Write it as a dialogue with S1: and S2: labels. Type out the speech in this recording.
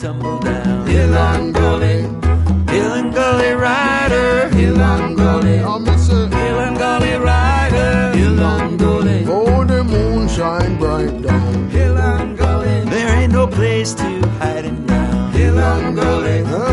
S1: tumble down.
S2: Hill and gully,
S1: Hill and gully rider,
S2: hill and gully, I'm a say,
S1: hill and gully rider,
S2: hill and gully. Oh, the moon shine bright down.
S1: hill and gully. There ain't no place to hide him now.
S2: Hill and gully,